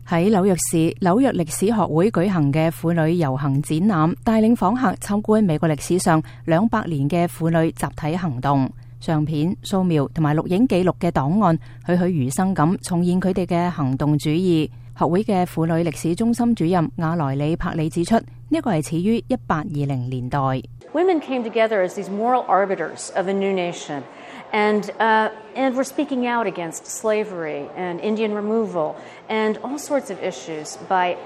喺紐約市紐約歷史學會舉行嘅婦女遊行展覽，帶領訪客參觀美國歷史上200年嘅婦女集體行動。相片、掃描同埋錄影記錄嘅檔案，栩栩如生咁重現佢哋嘅行動主義。學會嘅婦女歷史中心主任亞萊里柏里指出，呢個係始於1820年代。 Women came together as these moral arbiters of a new nation, and were speaking out against slavery and Indian removal and all sorts of issues by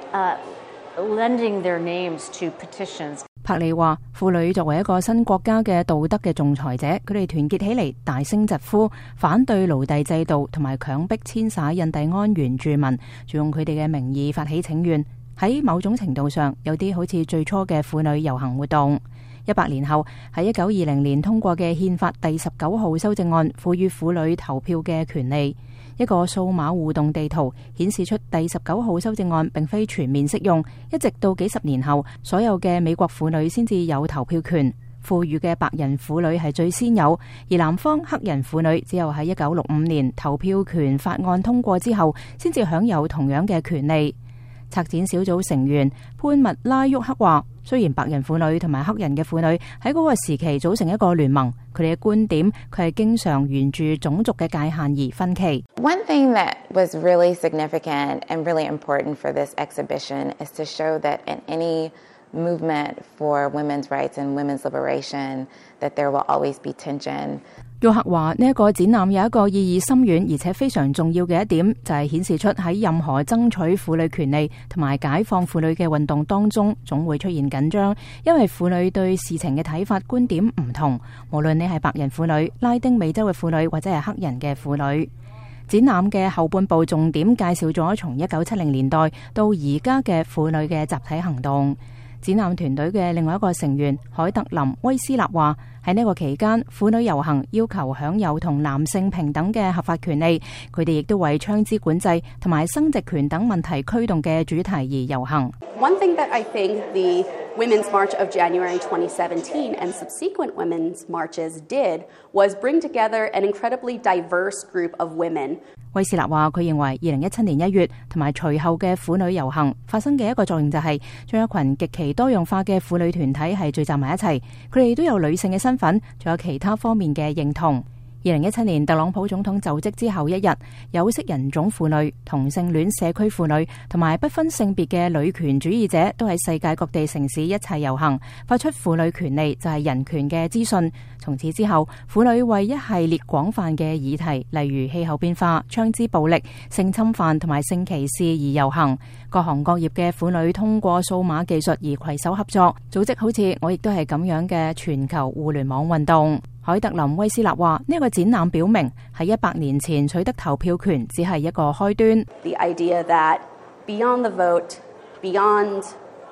lending their names to petitions. 柏里話：婦女作為一個新國家嘅道德嘅仲裁者，佢哋團結起嚟，大聲疾呼，反對奴隸制度同埋強迫遷徙印第安原住民，仲用佢哋嘅名義發起請願。喺某種程度上，有啲好似最初嘅婦女遊行活動。100年後，喺1920年通過嘅憲法第19號修正案，賦予婦女投票嘅權利。一個數碼互動地圖顯示出第19號修正案並非全面適用，一直到幾十年後，所有嘅美國婦女先至有投票權。富裕嘅白人婦女係最先有，而南方黑人婦女只有喺1965年投票權法案通過之後，先至享有同樣嘅權利。策展小組成員潘密拉沃克話：雖然白人婦女同埋黑人嘅婦女喺嗰個時期組成一個聯盟，佢哋嘅觀點佢係經常沿住種族嘅界限而分歧。 One thing that was really significant and really important for this exhibition is to show that in any movement for women's rights and women's liberation, that there will always be tension. 沃克話：呢一個展覽有一個意義深遠而且非常重要嘅一點，就係顯示出喺任何爭取婦女權利同埋解放婦女嘅運動當中，總會出現緊張，因為婦女對事情嘅睇法觀點唔同，無論你係白人婦女、拉丁美洲嘅婦女或者係黑人嘅婦女。展覽嘅後半部重點介紹咗從1970年代到而家嘅婦女嘅集體行動。展覽團隊嘅另外一個成員海特林威斯納話：喺呢個期間，婦女遊行要求享有同男性平等嘅合法權利，佢哋亦都為槍支管制同埋生殖權等問題驅動嘅主題而遊行。 One thing that I think the Women's March of January 2017 and subsequent women's marches did was bring together an incredibly diverse group of women. 威斯納話：佢認為2017年1月同埋隨後嘅婦女遊行發生嘅一個作用就係將一群極其多樣化嘅婦女團體係聚集埋一齊，佢哋都有女性嘅身份，仲有其他方面嘅認同。2017年特朗普總統就職之後一日，有色人種婦女、同性戀社區婦女同埋不分性別嘅女權主義者都喺世界各地城市一齊遊行，發出婦女權利就係人權嘅資訊。從此之後，婦女為一系列廣泛嘅議題，例如氣候變化、槍支暴力、性侵犯同埋性歧視而遊行。各行各業嘅婦女通過數碼技術而攜手合作，組織好似我亦都係咁樣嘅全球互聯網運動。海特林威斯納話：呢個展覽表明喺100年前取得投票權只係一個開端。 The idea that beyond the vote, beyond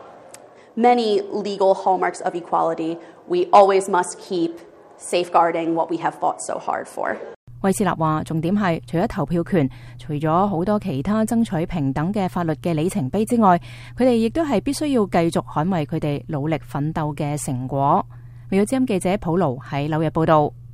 many legal hallmarks of equality, we always must keep safeguarding what we have fought so hard for. 威斯納話：重點係除咗投票權，除咗好多其他爭取平等嘅法律嘅里程碑之外，佢哋亦都係必須要繼續捍衛佢哋努力奮鬥嘅成果。美國之音記者普勞喺紐約報道。